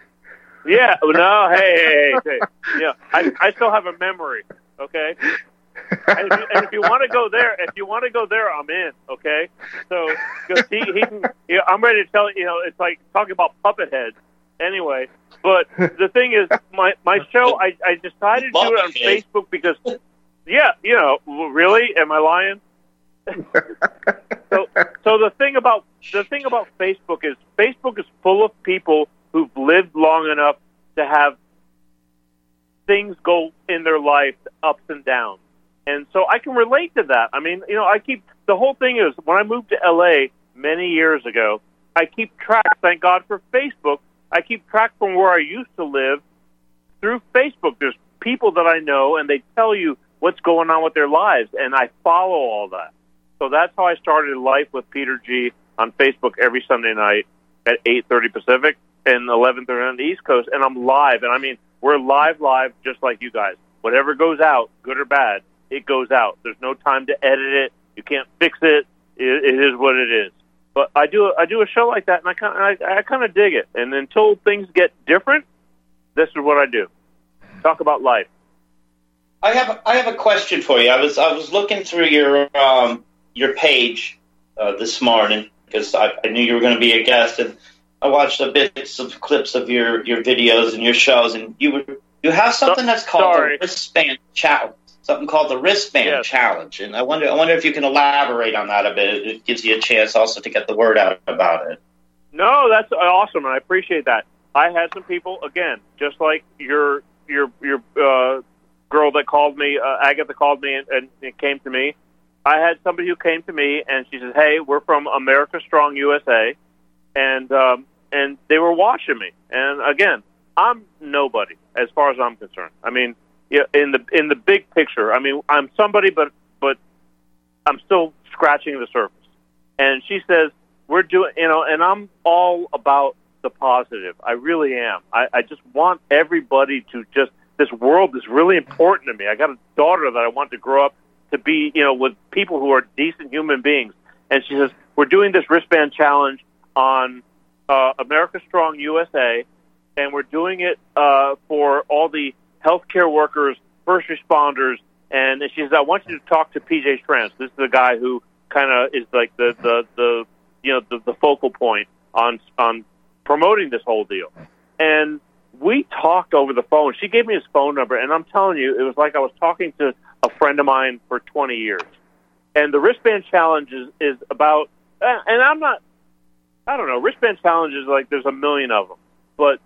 S7: Yeah, no, hey, hey, hey, hey. Yeah, I I still have a memory. Okay, and, if you, and if you want to go there, if you want to go there, I'm in. Okay, so because he, he can, you know, I'm ready to tell you. You know, it's like talking about puppet heads. Anyway, but the thing is, my my show, I, I decided to do it on Facebook because, yeah, you know, really, am I lying? so, so the thing about the thing about Facebook is Facebook is full of people who've lived long enough to have things go in their life ups and downs. And so I can relate to that. I mean, you know, I keep, the whole thing is, when I moved to L A many years ago, I keep track, thank God for Facebook, I keep track from where I used to live through Facebook. There's people that I know, and they tell you what's going on with their lives, and I follow all that. So that's how I started Life with Peter G. on Facebook every Sunday night at eight thirty Pacific and eleven thirty on the East Coast, and I'm live. And I mean, we're live, live, just like you guys. Whatever goes out, good or bad, it goes out. There's no time to edit it. You can't fix it. It, it is what it is. But I do I do a show like that, and I kind I, I kind of dig it. And until things get different, this is what I do. Talk about life.
S6: I have I have a question for you. I was I was looking through your um, your page uh, this morning because I, I knew you were going to be a guest, and I watched a bits of clips of your, your videos and your shows, and you were, you have something that's called
S7: Sorry.
S6: the wristband challenge. Something called the wristband
S7: yes.
S6: challenge, and I wonder I wonder if you can elaborate on that a bit. It gives you a chance also to get the word out about it.
S7: No, that's awesome, and I appreciate that. I had some people, again, just like your your your uh, girl that called me, uh, Agatha called me and, and it came to me. I had somebody who came to me, and she said, "Hey, we're from America Strong U S A," and um, and they were watching me. And again, I'm nobody as far as I'm concerned. I mean. Yeah, in the in the big picture, I mean, I'm somebody, but but I'm still scratching the surface. And she says, we're doing, you know, and I'm all about the positive. I really am. I, I just want everybody to just, this world is really important to me. I got a daughter that I want to grow up to be, you know, with people who are decent human beings. And she says, we're doing this wristband challenge on uh, America Strong U S A, and we're doing it uh, for all the healthcare workers, first responders, and she says, I want you to talk to P J Schranz. This is the guy who kind of is like the, the, the you know, the, the focal point on on promoting this whole deal. And we talked over the phone. She gave me his phone number, and I'm telling you, it was like I was talking to a friend of mine for twenty years. And the wristband challenge is, is about, and I'm not, I don't know, wristband challenges, like there's a million of them, but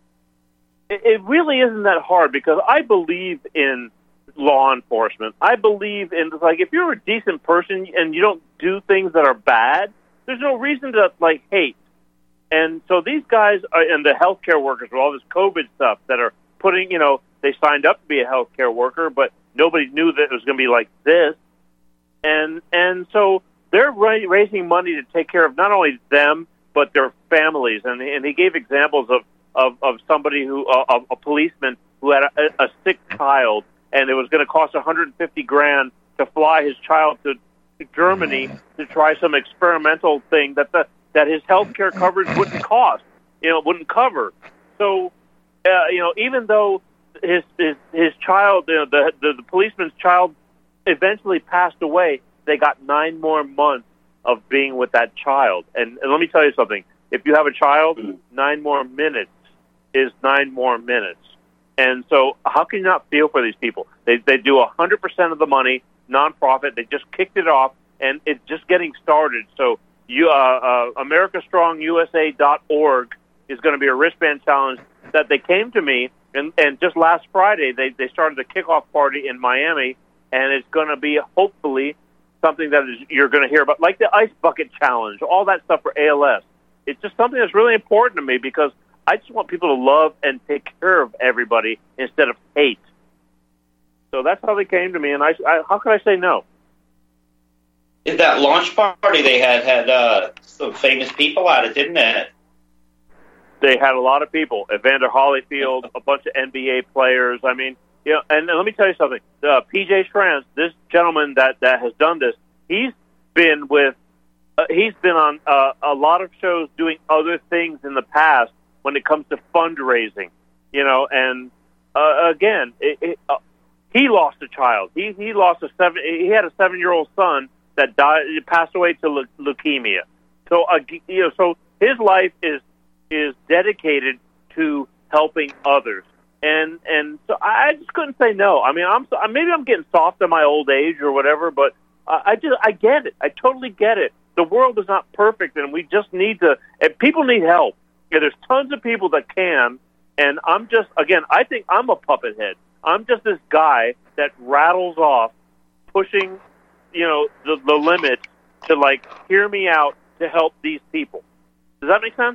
S7: it really isn't that hard because I believe in law enforcement. I believe in, like, if you're a decent person and you don't do things that are bad, there's no reason to, like, hate. And so these guys are, and the healthcare workers with all this COVID stuff that are putting, you know, they signed up to be a healthcare worker, but nobody knew that it was going to be like this. And and so they're ra- raising money to take care of not only them, but their families. And, and he gave examples of Of, of somebody who, uh, a policeman who had a, a sick child, and it was going to cost one hundred fifty grand to fly his child to, to Germany to try some experimental thing that the, that his health care coverage wouldn't cost, you know, wouldn't cover. So, uh, you know, even though his his, his child, you know, the, the the policeman's child eventually passed away, they got nine more months of being with that child. And, and let me tell you something: if you have a child, nine more minutes is nine more minutes. And so how can you not feel for these people? They they do one hundred percent of the money, nonprofit. They just kicked it off, and it's just getting started. So you, uh, uh, America Strong U S A dot org is going to be a wristband challenge that they came to me, and, and just last Friday they, they started the kickoff party in Miami, and it's going to be hopefully something that is, you're going to hear about, like the Ice Bucket Challenge, all that stuff for A L S. It's just something that's really important to me because I just want people to love and take care of everybody instead of hate. So that's how they came to me, and I, I how could I say no?
S6: Did that launch party they had had uh, some famous people at it, didn't it?
S7: They had a lot of people. Evander Holyfield, a bunch of N B A players. I mean, you know, and, and let me tell you something. Uh, P J Schranz, this gentleman that, that has done this, he's been with, uh, he's been on uh, a lot of shows doing other things in the past when it comes to fundraising, you know, and uh, again, it, it, uh, he lost a child. He he lost a seven. He had a seven-year-old son that died, passed away to le- leukemia. So uh, you know, so his life is is dedicated to helping others, and and so I just couldn't say no. I mean, I'm maybe I'm getting soft in my old age or whatever, but uh, I just I get it. I totally get it. The world is not perfect, and we just need to. And people need help. Yeah, there's tons of people that can, and I'm just again. I think I'm a puppet head. I'm just this guy that rattles off, pushing, you know, the the limits to like hear me out to help these people. Does that make sense?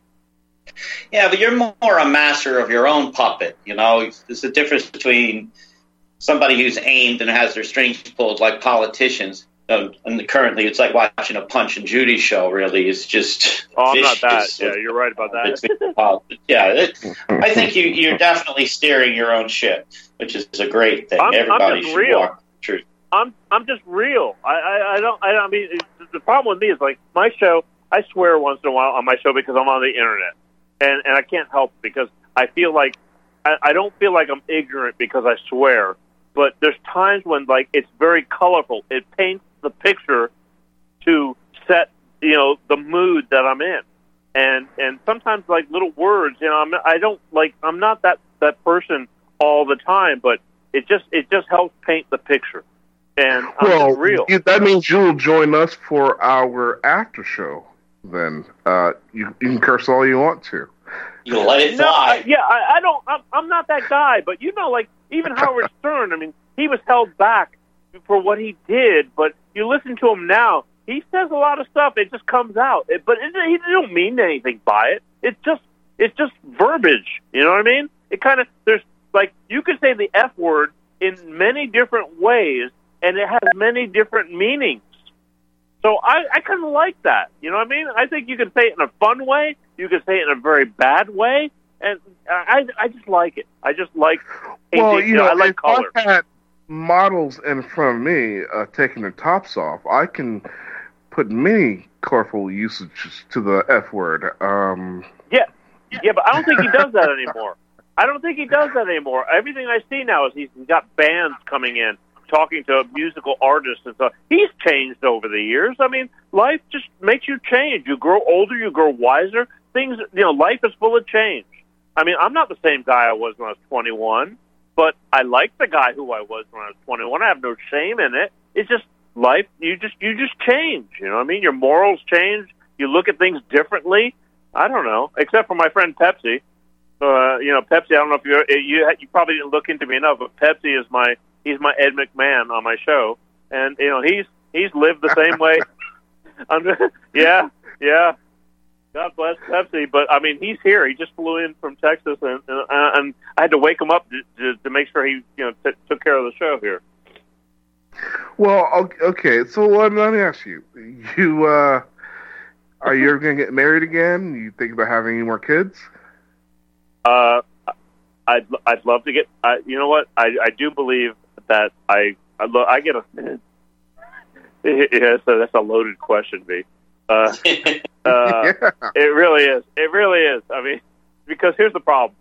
S6: Yeah, but you're more a master of your own puppet. You know, there's a difference between somebody who's aimed and has their strings pulled, like politicians. Um, and currently, it's like watching a Punch and Judy show. Really, it's just.
S7: Oh, I'm
S6: vicious.
S7: not that. Yeah, you're right about that.
S6: yeah, it, I think you you're definitely steering your own ship, which is a great thing.
S7: I'm,
S6: Everybody
S7: I'm just
S6: should
S7: real.
S6: walk the truth.
S7: I'm I'm just real. I, I, I don't. I, I mean, it's, the problem with me is like my show. I swear once in a while on my show because I'm on the internet, and and I can't help it because I feel like I, I don't feel like I'm ignorant because I swear. But there's times when like it's very colorful. It paints the picture to set, you know, the mood that I'm in, and and sometimes like little words, you know, I'm, I don't like I'm not that that person all the time, but it just it just helps paint the picture, and I'm
S5: well,
S7: just real.
S5: You, that means you'll join us for our after show. Then uh, you you can curse all you want to.
S6: You let it
S7: No,
S6: fly.
S7: I, yeah, I, I don't. I'm, I'm not that guy, but you know, like even Howard Stern. I mean, he was held back for what he did, but you listen to him now. He says a lot of stuff. It just comes out, it, but it, he don't mean anything by it. It's just it's just verbiage. You know what I mean? It kind of there's like you could say the F word in many different ways, and it has many different meanings. So I, I kind of like that. You know what I mean? I think you can say it in a fun way. You can say it in a very bad way, and I I just like it. I just like
S5: Well,
S7: painting,
S5: you know,
S7: I like
S5: if
S7: color.
S5: I had models in front of me uh, taking their tops off, I can put many colorful usages to the F word. Um,
S7: Yeah, yeah, but I don't think he does that anymore. I don't think he does that anymore. Everything I see now is he's got bands coming in, talking to musical artists and stuff. He's changed over the years. I mean, life just makes you change. You grow older, you grow wiser. Things, you know, life is full of change. I mean, I'm not the same guy I was when I was twenty-one, but I like the guy who I was when I was twenty-one. I have no shame in it. It's just life. You just you just change. You know what I mean? Your morals change. You look at things differently. I don't know, except for my friend Pepsi. Uh, you know, Pepsi. I don't know if you you you probably didn't look into me enough, but Pepsi is my he's my Ed McMahon on my show, and you know he's he's lived the same way. I'm, yeah, yeah. God bless Pepsi, but I mean he's here. He just flew in from Texas, and and, uh, and I had to wake him up to, to, to make sure he you know t- took care of the show here.
S5: well, okay, so let me, let me ask you: you uh, are you ever going to get married again? You think about having any more kids?
S7: Uh, I'd I'd love to get. I, you know what? I I do believe that I I, lo- I get a. Yeah, so that's a loaded question, B. Uh, uh,
S5: Yeah.
S7: It really is. It really is. I mean, because here's the problem.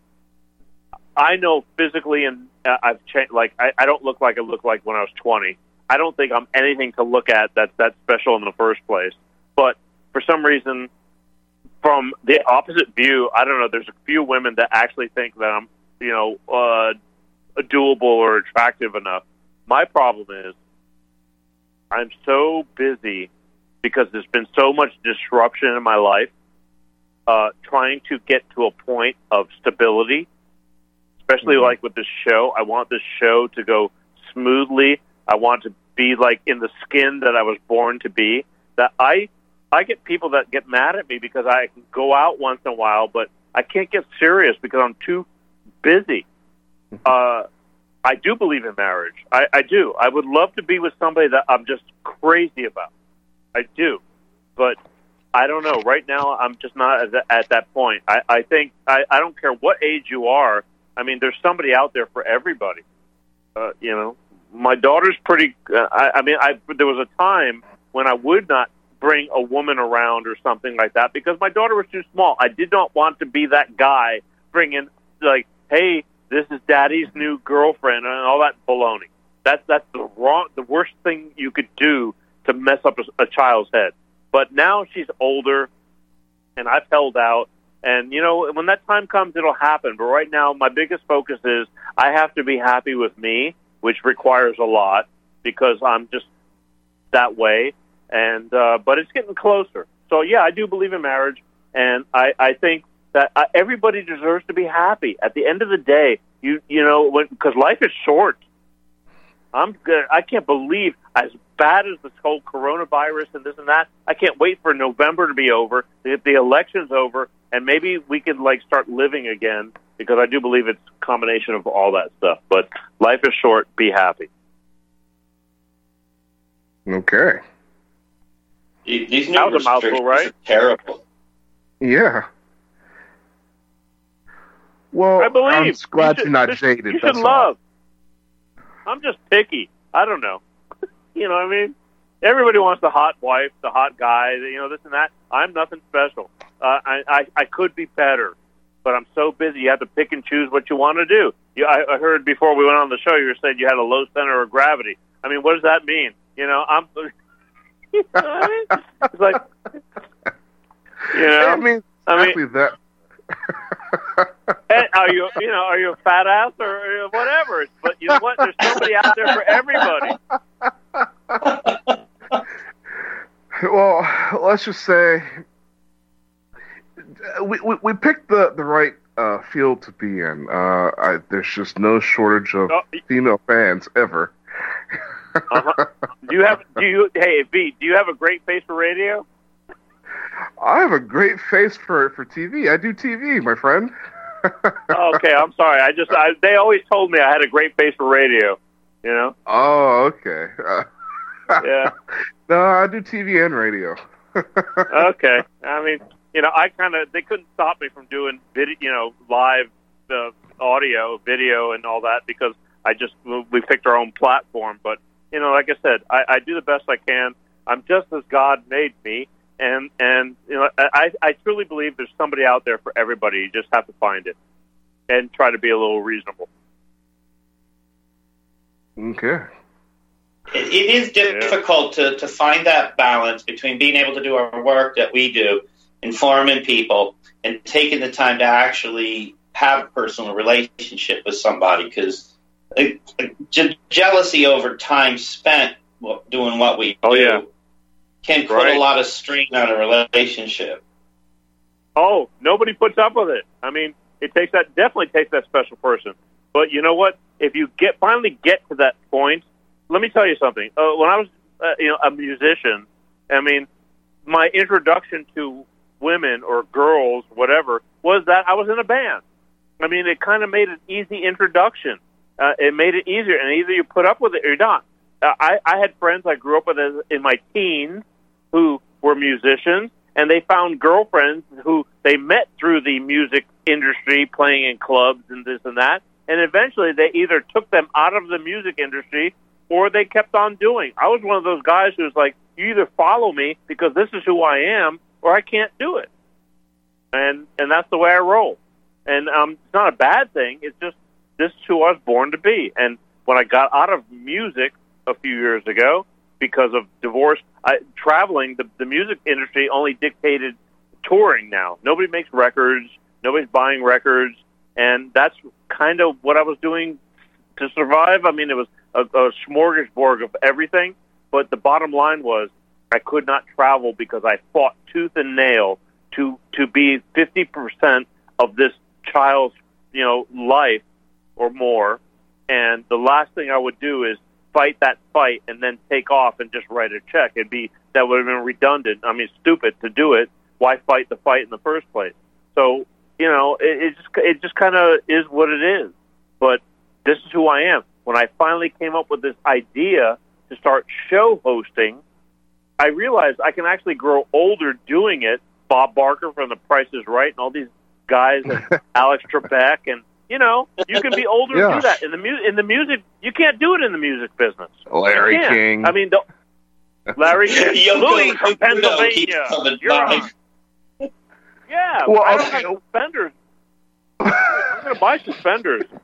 S7: I know physically, and uh, I've changed. Like I, I don't look like I looked like when I was twenty. I don't think I'm anything to look at that's that special in the first place. But for some reason, from the opposite view, I don't know. There's a few women that actually think that I'm, you know, uh, doable or attractive enough. My problem is, I'm so busy because there's been so much disruption in my life, uh, trying to get to a point of stability, especially mm-hmm. like with this show. I want this show to go smoothly. I want to be like in the skin that I was born to be. That I, I get people that get mad at me because I can go out once in a while, but I can't get serious because I'm too busy. Uh, I do believe in marriage. I, I do. I would love to be with somebody that I'm just crazy about. I do. But I don't know. Right now, I'm just not at, the, at that point. I, I think I, I don't care what age you are. I mean, there's somebody out there for everybody. Uh, you know, my daughter's pretty. Uh, I, I mean, I there was a time when I would not bring a woman around or something like that because my daughter was too small. I did not want to be that guy bringing like, hey, this is Daddy's new girlfriend and all that baloney. That's that's the wrong, the worst thing you could do to mess up a, a child's head. But now she's older, and I've held out. And, you know, when that time comes, it'll happen. But right now, my biggest focus is I have to be happy with me, which requires a lot because I'm just that way. And uh, but it's getting closer. So, yeah, I do believe in marriage, and I, I think that uh, everybody deserves to be happy. At the end of the day, you you know, because life is short. I'm good. I can't believe, as bad as this whole coronavirus and this and that, I can't wait for November to be over, if the election's over, and maybe we can like start living again, because I do believe it's a combination of all that stuff. But life is short. Be happy.
S5: Okay.
S6: These new
S7: That was a mouthful,
S6: restrictions
S7: right?
S6: are terrible.
S5: Yeah. Well,
S7: I believe.
S5: I'm glad
S7: You
S5: you're not
S7: should-
S5: jaded.
S7: You should
S5: that's all.
S7: love. I'm just picky. I don't know. You know what I mean? Everybody wants the hot wife, the hot guy, you know, this and that. I'm nothing special. Uh, I, I I could be better, but I'm so busy. You have to pick and choose what you want to do. You, I, I heard before we went on the show, you were saying you had a low center of gravity. I mean, what does that mean? You know, I'm. You know what I mean? It's like, you know,
S5: It means
S7: I mean,
S5: exactly that.
S7: Hey, are you, you know, are you a fat ass or, or whatever? But you know what? There's somebody out there for everybody.
S5: Well, let's just say we we, we picked the the right uh, field to be in. Uh, I, there's just no shortage of
S7: Oh,
S5: female fans ever.
S7: Uh-huh. Do you have? Do you? Hey, V, do you have a great face for radio?
S5: I have a great face for, for T V. I do T V, my friend.
S7: Oh, okay, I'm sorry. I just I, they always told me I had a great face for radio. You know?
S5: Oh, okay. Uh,
S7: Yeah.
S5: no, I do T V and radio.
S7: Okay. I mean, you know, I kind of they couldn't stop me from doing video, you know, live uh, audio, video, and all that because I just we picked our own platform. But you know, like I said, I, I do the best I can. I'm just as God made me. And, and you know, I, I truly believe there's somebody out there for everybody. You just have to find it and try to be a little reasonable.
S5: Okay.
S6: It, it is difficult to, to find that balance between being able to do our work that we do, informing people, and taking the time to actually have a personal relationship with somebody. Because uh, je- jealousy over time spent doing what we
S7: oh,
S6: do
S7: yeah.
S6: can put
S7: Right.
S6: a lot of strain on a relationship.
S7: Oh, nobody puts up with it. I mean, it takes that definitely takes that special person. But you know what? If you get finally get to that point, let me tell you something. Uh, when I was, uh, you know, a musician, I mean, my introduction to women or girls, whatever, was that I was in a band. I mean, it kind of made an easy introduction. Uh, it made it easier, and either you put up with it or you're not. Uh, I, I had friends I grew up with as, in my teens who were musicians, and they found girlfriends who they met through the music industry, playing in clubs and this and that, and eventually they either took them out of the music industry or they kept on doing. I was one of those guys who was like, you either follow me because this is who I am, or I can't do it. And and that's the way I roll. And um, it's not a bad thing. It's just this is who I was born to be. And when I got out of music a few years ago, because of divorce, I, traveling, the, the music industry only dictated touring now. Nobody makes records. Nobody's buying records. And that's kind of what I was doing to survive. I mean, it was a, a smorgasbord of everything. But the bottom line was I could not travel because I fought tooth and nail to, to be fifty percent of this child's, you know, life or more. And the last thing I would do is fight that fight and then take off and just write a check. It'd be that would have been redundant. I mean, stupid to do it. Why fight the fight in the first place? So you know, it, it just it just kind of is what it is. But this is who I am. When I finally came up with this idea to start show hosting, I realized I can actually grow older doing it. Bob Barker from The Price is Right and all these guys, and Alex Trebek, and you know, you can be older
S5: Yeah.
S7: and do that. In the mu- in the music, you can't do it in the music business.
S5: Larry
S7: You can't.
S5: King.
S7: I mean, the, Larry King.
S6: Yo,
S7: Louis
S6: Yo,
S7: from
S6: Yo,
S7: Pennsylvania.
S6: keep coming
S7: You're
S6: by.
S7: on. Yeah,
S5: Well,
S7: I don't
S5: okay.
S7: have suspenders. I'm going to buy suspenders.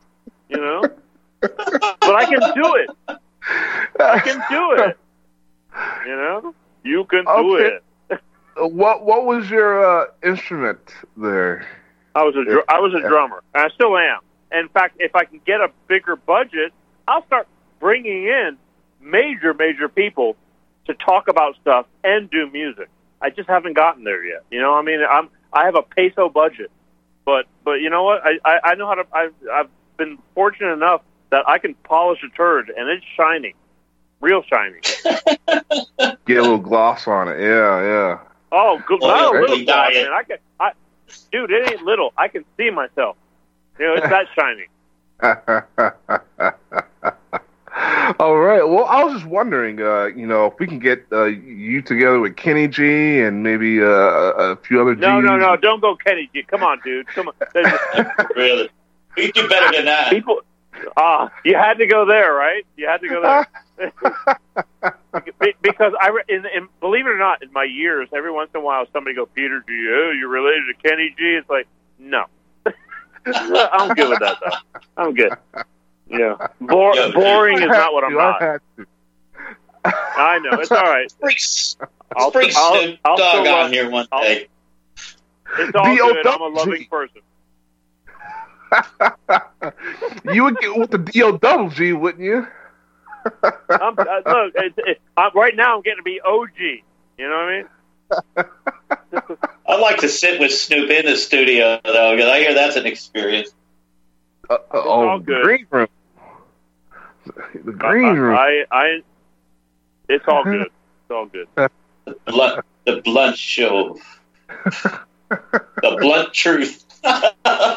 S7: you know. But I can do it. I can do it. You know, you can do
S5: Okay.
S7: it.
S5: What What was your uh, instrument there?
S7: I was a dr- I was a drummer, and I still am. In fact, if I can get a bigger budget, I'll start bringing in major, major people to talk about stuff and do music. I just haven't gotten there yet. You know, I mean, I'm I have a peso budget, but but you know what? I, I, I know how to. I've I've been fortunate enough that I can polish a turd and it's shiny, real shiny.
S5: Get a little gloss on it. Yeah, yeah.
S7: Oh, good.
S6: Oh,
S7: Not a
S6: yeah,
S7: little
S6: early
S7: gloss,
S6: diet.
S7: man. I can, I, dude, it ain't little. I can see myself. You know, it's that shiny.
S5: All right. Well, I was just wondering, uh, you know, if we can get uh, you together with Kenny G and maybe uh, a, a few other Gs.
S7: No, no, no. Don't go Kenny G. Come on, dude. Come on.
S6: Really? We do better than that.
S7: People, ah, you had to go there, right? You had to go there. Be- because I, re- in, in, believe it or not, in my years, every once in a while, somebody go, Peter G, oh, you're related to Kenny G? It's like, no. I'm good with that, though. I'm good. Yeah. Bor-
S6: Yo,
S7: boring is
S5: I
S7: not what I'm
S5: had to, I
S7: not.
S5: had to.
S7: I know. It's all right.
S6: Let's
S7: I'll-
S6: bring
S7: I'll-
S6: Snoop
S7: I'll
S6: Dogg
S7: still
S6: on
S7: love-
S6: here one
S7: I'll-
S6: day.
S7: It's all
S5: D O
S7: good. I'm a
S5: W G.
S7: loving person.
S5: You would get with the D O double G, wouldn't you?
S7: I'm, uh, look, it's, it, I'm, right now I'm getting to be O G. You know what I mean?
S6: I'd like to sit with Snoop in the studio, though, because I hear that's an experience.
S5: Uh, uh, oh,
S7: all
S5: the
S7: good.
S5: green room. The green room.
S7: I, I, it's all good. It's all good.
S6: The blunt, the blunt show. The blunt truth.
S7: I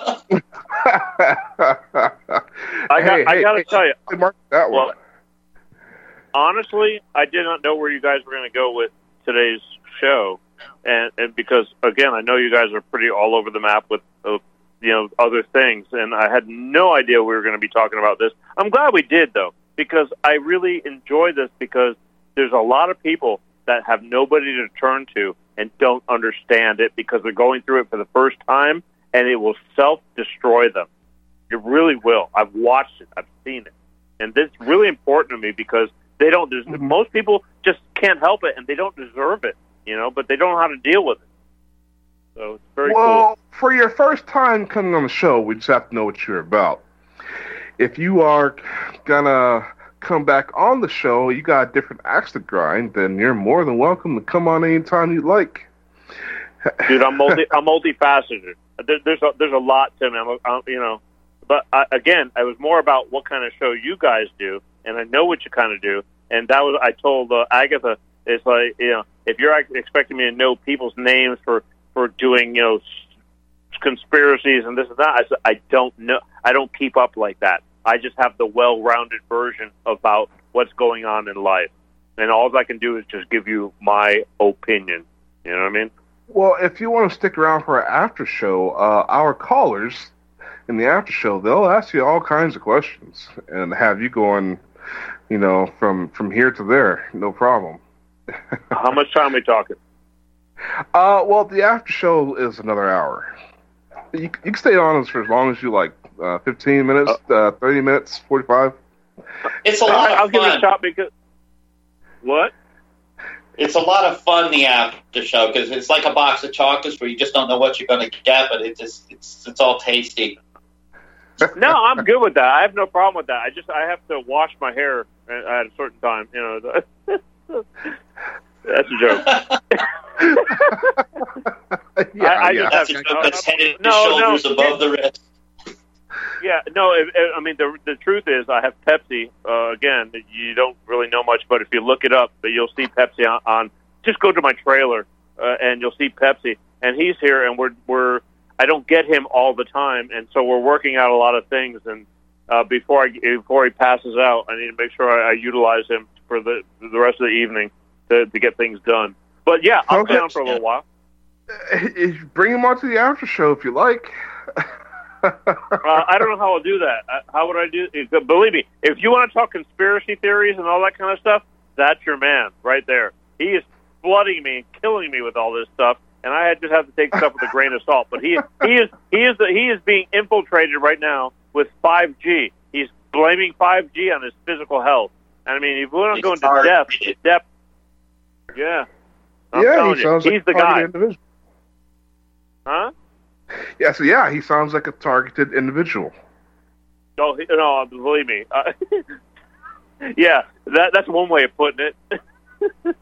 S7: got,
S5: Hey,
S7: I
S5: hey,
S7: got to
S5: hey,
S7: tell you.
S5: mark that one.
S7: Well, honestly, I did not know where you guys were going to go with today's show, and, and because again, I know you guys are pretty all over the map with uh, you know other things, and I had no idea we were going to be talking about this. I'm glad we did though, because I really enjoy this because there's a lot of people that have nobody to turn to and don't understand it because they're going through it for the first time, and it will self-destroy them. It really will. I've watched it. I've seen it. And this is really important to me because they don't. Des- most people just can't help it, and they don't deserve it, you know. But they don't know how to deal with it. So it's very
S5: well,
S7: cool.
S5: for your first time coming on the show, we just have to know what you're about. If you are gonna come back on the show, you got a different axe to grind, then you're more than welcome to come on anytime you like.
S7: Dude, I'm multi. I'm multifaceted. There, there's a, there's a lot to me. I'm, I'm, you know. But I, again, it was more about what kind of show you guys do, and I know what you kind of do. And that was I told uh, Agatha, it's like, you know, if you're expecting me to know people's names for, for doing, you know, s- conspiracies and this and that, I said I don't know. I don't keep up like that. I just have the well-rounded version about what's going on in life, and all I can do is just give you my opinion. You know what I mean?
S5: Well, if you want to stick around for our after show, uh, our callers in the after show, they'll ask you all kinds of questions and have you going, you know, from, from here to there, no problem.
S7: How much time are we talking?
S5: Uh, well, the after show is another hour. You, you can stay on us for as long as you like, uh, fifteen minutes, uh, thirty minutes, forty-five.
S6: It's a lot
S7: I'll
S6: of
S7: give it a
S6: fun.
S7: shot because what?
S6: It's a lot of fun, the after show, because it's like a box of chocolates where you just don't know what you're going to get, but it's just, it's it's all tasty.
S7: No, I'm good with that. I have no problem with that. I just I have to wash my hair at, at a certain time. You know, that's a joke.
S5: yeah,
S7: I, I
S5: yeah.
S7: just
S6: That's a
S7: have,
S6: joke that's head and
S7: no,
S6: shoulders
S7: no,
S6: above the rest.
S7: Yeah, no. It, it, I mean, the the truth is, I have Pepsi. Uh, again, you don't really know much, but if you look it up, you'll see Pepsi on. on just go to my trailer, uh, and you'll see Pepsi, and he's here, and we're we're. I don't get him all the time, and so we're working out a lot of things. And uh, before I before he passes out, I need to make sure I, I utilize him for the the rest of the evening to to get things done. But yeah, I'll
S5: Okay.
S7: stay on for a little while.
S5: Uh, Bring him on to the after show if you like.
S7: Uh, I don't know how I'll do that. Uh, How would I do? uh, Believe me, if you want to talk conspiracy theories and all that kind of stuff, that's your man right there. He is flooding me and killing me with all this stuff, and I just have to take stuff with a grain of salt. But he he is he is the, he is being infiltrated right now with five G. he's blaming five G on his physical health. And I mean, if we don't
S6: He's
S7: go into depth, depth, yeah, I'm
S5: yeah,
S7: telling
S5: he
S7: you,
S5: sounds
S7: he's
S5: like
S7: the
S5: a
S7: guy,
S5: targeted individual.
S7: huh?
S5: Yeah, so yeah, he sounds like a targeted individual.
S7: Oh he- no, believe me, uh, yeah, that that's one way of putting it.